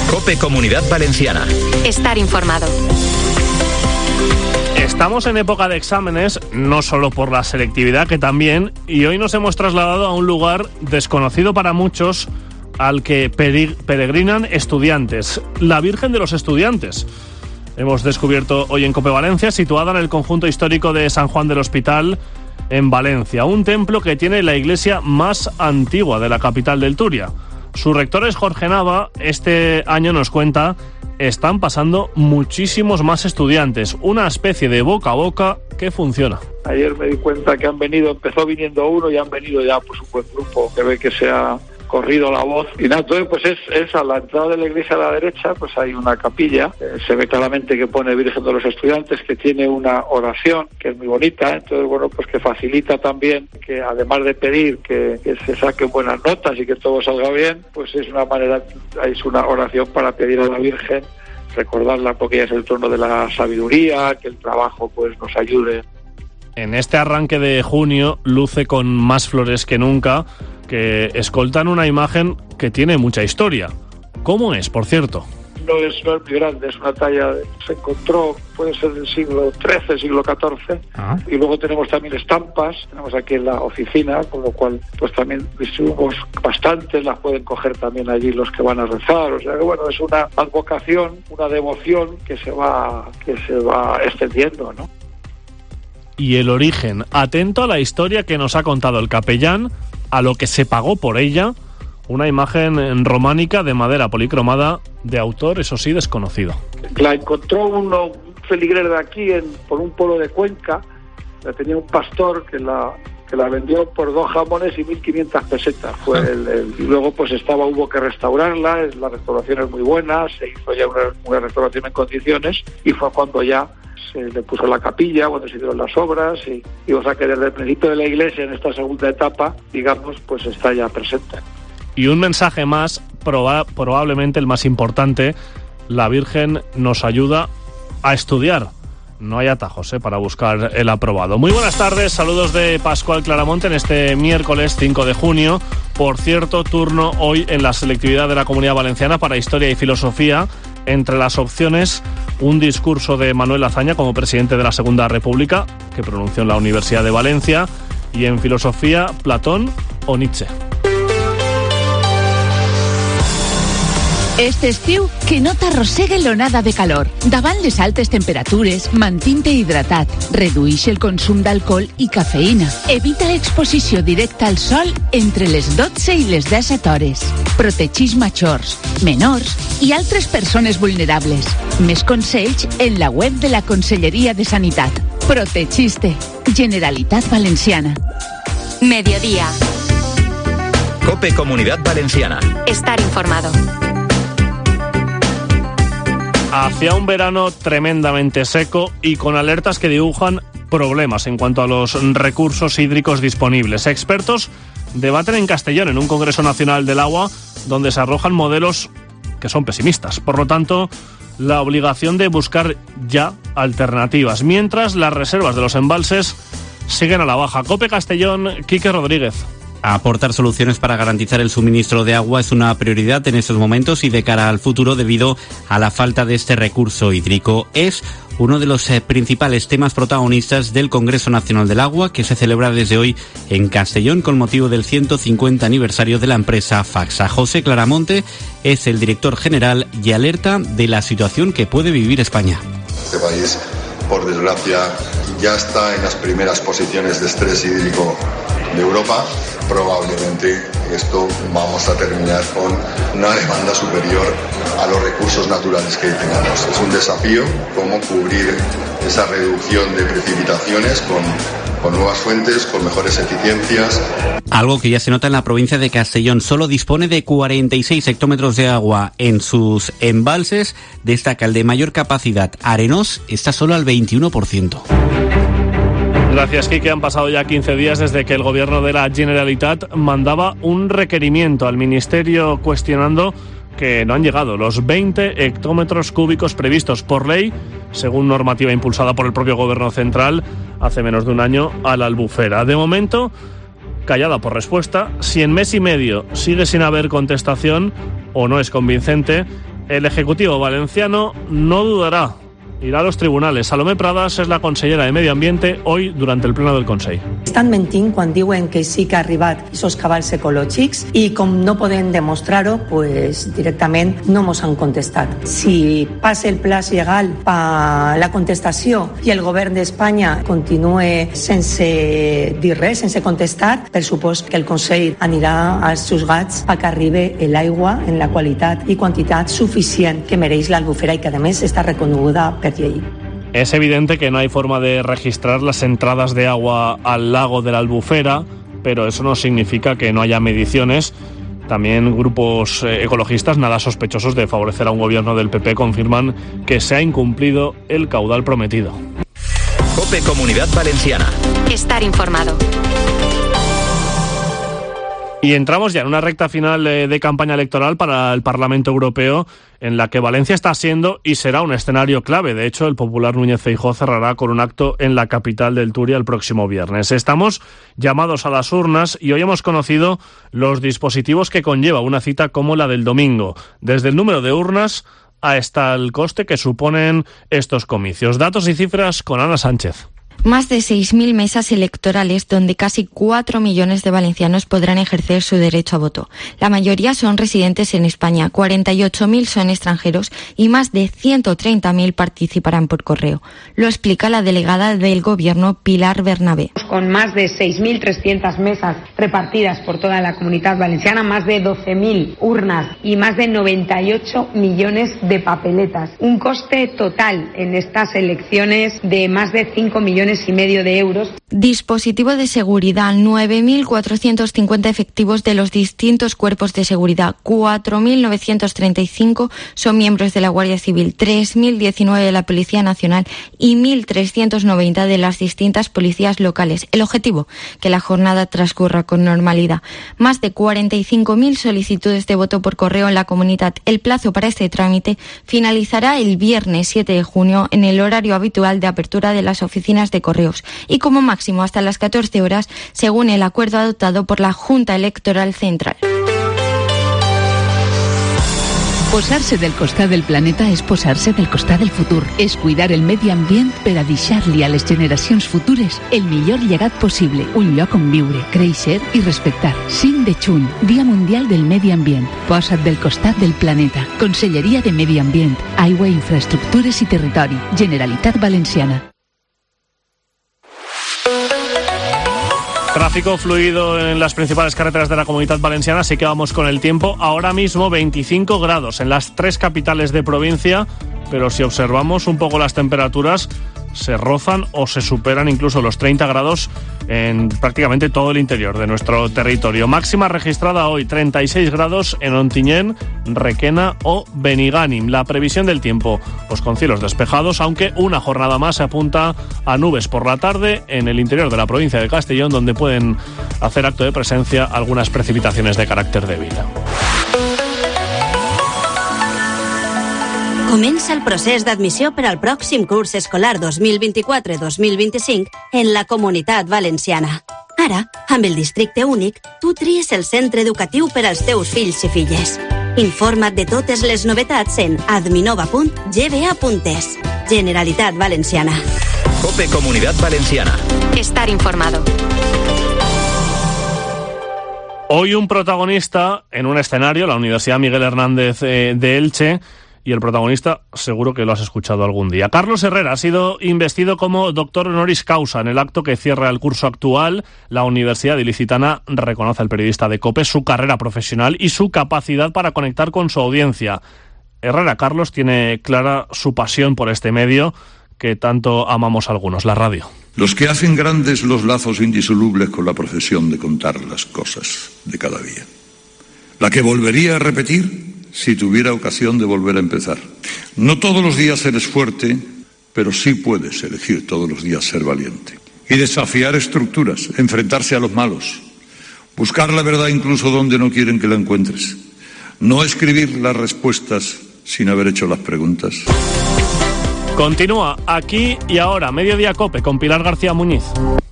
COPE Comunidad Valenciana. Estar informado. Estamos en época de exámenes, no solo por la selectividad, que también, y hoy nos hemos trasladado a un lugar desconocido para muchos, al que peregrinan estudiantes, la Virgen de los Estudiantes. Hemos descubierto hoy en COPE Valencia, situada en el conjunto histórico de San Juan del Hospital, en Valencia, un templo que tiene la iglesia más antigua de la capital del Turia. Su rector es Jorge Nava. Este año nos cuenta, están pasando muchísimos más estudiantes, una especie de boca a boca que funciona. Ayer me di cuenta que empezó viniendo uno y han venido ya pues un buen grupo, que ve que se ha corrido la voz. Y nada, entonces pues es a la entrada de la iglesia a la derecha, pues hay una capilla, se ve claramente que pone Virgen de los Estudiantes, que tiene una oración que es muy bonita, entonces bueno, pues que facilita también que además de pedir que se saquen buenas notas y que todo salga bien, pues es una manera, es una oración para pedir a la Virgen, recordarla porque ella es el trono de la sabiduría, que el trabajo pues nos ayude. En este arranque de junio luce con más flores que nunca, que escoltan una imagen que tiene mucha historia. ¿Cómo es, por cierto? No es muy grande, es una talla, se encontró, puede ser del siglo XIII, siglo XIV, y luego tenemos también estampas, tenemos aquí en la oficina, con lo cual pues también distribuimos bastantes, las pueden coger también allí los que van a rezar, o sea que bueno, es una advocación, una devoción que se va extendiendo, ¿no? Y el origen, atento a la historia que nos ha contado el capellán, a lo que se pagó por ella, una imagen románica de madera policromada, de autor, eso sí, desconocido. La encontró un feligrés de aquí, por un pueblo de Cuenca, la tenía un pastor que la vendió por 2 jamones y 1.500 pesetas. Y luego pues hubo que restaurarla, la restauración es muy buena, se hizo ya una restauración en condiciones, y fue cuando ya se le puso la capilla, cuando se hicieron las obras, y o sea que desde el principio de la iglesia, en esta segunda etapa, digamos, pues está ya presente. Y un mensaje más, probablemente el más importante: la Virgen nos ayuda a estudiar. No hay atajos para buscar el aprobado. Muy buenas tardes, saludos de Pascual Claramonte en este miércoles 5 de junio. Por cierto, turno hoy en la selectividad de la Comunidad Valenciana para Historia y Filosofía. Entre las opciones, un discurso de Manuel Azaña como presidente de la Segunda República, que pronunció en la Universidad de Valencia, y en filosofía, Platón o Nietzsche. Este estiu, que no t'arrossegue l'onada de calor. Davant les altes temperatures, mantén-te hidratat, reduïx el consum d'alcohol i cafeïna. Evita l'exposició directa al sol entre les 12 i les 17 hores. Protegix majors, menors i altres persones vulnerables. Més consells en la web de la Conselleria de Sanitat. Protegiste. Generalitat Valenciana. Mediodía. COPE Comunidad Valenciana. Estar informado. Hacia un verano tremendamente seco y con alertas que dibujan problemas en cuanto a los recursos hídricos disponibles. Expertos debaten en Castellón en un Congreso Nacional del Agua donde se arrojan modelos que son pesimistas. Por lo tanto, la obligación de buscar ya alternativas, mientras las reservas de los embalses siguen a la baja. COPE Castellón, Quique Rodríguez. Aportar soluciones para garantizar el suministro de agua es una prioridad en estos momentos y de cara al futuro debido a la falta de este recurso hídrico. Es uno de los principales temas protagonistas del Congreso Nacional del Agua, que se celebra desde hoy en Castellón con motivo del 150 aniversario de la empresa Facsa. José Claramonte es el director general y alerta de la situación que puede vivir España. Este país, por desgracia, ya está en las primeras posiciones de estrés hídrico de Europa. Probablemente esto vamos a terminar con una demanda superior a los recursos naturales que tenemos. Es un desafío cómo cubrir esa reducción de precipitaciones con nuevas fuentes, con mejores eficiencias. Algo que ya se nota en la provincia de Castellón. Solo dispone de 46 hectómetros de agua en sus embalses. Destaca el de mayor capacidad, Arenós, está solo al 21%. Gracias, Quique. Han pasado ya 15 días desde que el gobierno de la Generalitat mandaba un requerimiento al Ministerio cuestionando que no han llegado los 20 hectómetros cúbicos previstos por ley, según normativa impulsada por el propio Gobierno central hace menos de un año a la Albufera. De momento, callada por respuesta. Si en mes y medio sigue sin haber contestación o no es convincente, El Ejecutivo valenciano no dudará. Irà a los tribunales. Salomé Pradas és la consellera de Medi Ambiente hoy durante el pleno del Consell. Estan mentint quan diuen que sí que ha arribat aquests cabals ecològics i com no poden demostrar-ho, pues directament no mos han contestat. Si passa el plaç legal per la contestació i el govern d'Espanya continue sense dir res, sense contestar, per supòs que el Consell anirà als juzgats perquè arribi l'aigua en la qualitat i quantitat suficient que mereix l'Albufera i que a més està reconeguda per llei. Es evidente que no hay forma de registrar las entradas de agua al lago de la Albufera, pero eso no significa que no haya mediciones. También grupos ecologistas nada sospechosos de favorecer a un gobierno del PP confirman que se ha incumplido el caudal prometido. COPE Comunidad Valenciana. Estar informado. Y entramos ya en una recta final de campaña electoral para el Parlamento Europeo, en la que Valencia está siendo y será un escenario clave. De hecho, el popular Núñez Feijóo cerrará con un acto en la capital del Turia el próximo viernes. Estamos llamados a las urnas y hoy hemos conocido los dispositivos que conlleva una cita como la del domingo, desde el número de urnas hasta el coste que suponen estos comicios. Datos y cifras con Ana Sánchez. Más de 6.000 mesas electorales donde casi 4 millones de valencianos podrán ejercer su derecho a voto. La mayoría son residentes en España, 48.000 son extranjeros y más de 130.000 participarán por correo. Lo explica la delegada del Gobierno, Pilar Bernabé. Con más de 6.300 mesas repartidas por toda la Comunidad Valenciana, más de 12.000 urnas y más de 98 millones de papeletas. Un coste total en estas elecciones de más de 5 millones y medio de euros. Dispositivo de seguridad, 9.450 efectivos de los distintos cuerpos de seguridad, 4.935 son miembros de la Guardia Civil, 3.019 de la Policía Nacional y 1.390 de las distintas policías locales. El objetivo, que la jornada transcurra con normalidad. Más de 45.000 solicitudes de voto por correo en la comunidad. El plazo para este trámite finalizará el viernes 7 de junio en el horario habitual de apertura de las oficinas de correos y como máximo hasta las 14 horas según el acuerdo adoptado por la Junta Electoral Central. Posar-se del costat del planeta és posar-se del costat del futur. És cuidar el medi ambient per a deixar-li a les generacions futures el millor llegat possible. Un lloc on viure, créixer i respectar. 5 de juny, Dia Mundial del Medi Ambient. Posa't del costat del planeta. Conselleria de Medi Ambient, Aigua, Infraestructures i Territori. Generalitat Valenciana. Tráfico fluido en las principales carreteras de la Comunidad Valenciana, así que vamos con el tiempo. Ahora mismo 25 grados en las 3 capitales de provincia, pero si observamos un poco las temperaturas, se rozan o se superan incluso los 30 grados en prácticamente todo el interior de nuestro territorio. Máxima registrada hoy, 36 grados en Ontinyent, Requena o Benigànim. La previsión del tiempo, pues con cielos despejados, aunque una jornada más se apunta a nubes por la tarde en el interior de la provincia de Castellón, donde pueden hacer acto de presencia algunas precipitaciones de carácter débil. Comença el procés d'admissió per al pròxim curs escolar 2024-2025 en la Comunitat Valenciana. Ara, amb el districte únic, tu tries el centre educatiu per als teus fills i filles. Informa't de totes les novetats en adminova.gba.es. Generalitat Valenciana. COPE Comunidad Valenciana. Estar informado. Hoy un protagonista en un escenario, la Universidad Miguel Hernández de Elche, y el protagonista seguro que lo has escuchado algún día. Carlos Herrera ha sido investido como doctor honoris causa en el acto que cierra el curso actual. La Universidad Ilicitana reconoce al periodista de COPE su carrera profesional y su capacidad para conectar con su audiencia. Herrera Carlos tiene clara su pasión por este medio que tanto amamos algunos, la radio. Los que hacen grandes los lazos indisolubles con la profesión de contar las cosas de cada día. La que volvería a repetir si tuviera ocasión de volver a empezar. No todos los días eres fuerte, pero sí puedes elegir todos los días ser valiente. Y desafiar estructuras, enfrentarse a los malos, buscar la verdad incluso donde no quieren que la encuentres. No escribir las respuestas sin haber hecho las preguntas. Continúa aquí y ahora, Mediodía COPE con Pilar García Muñiz.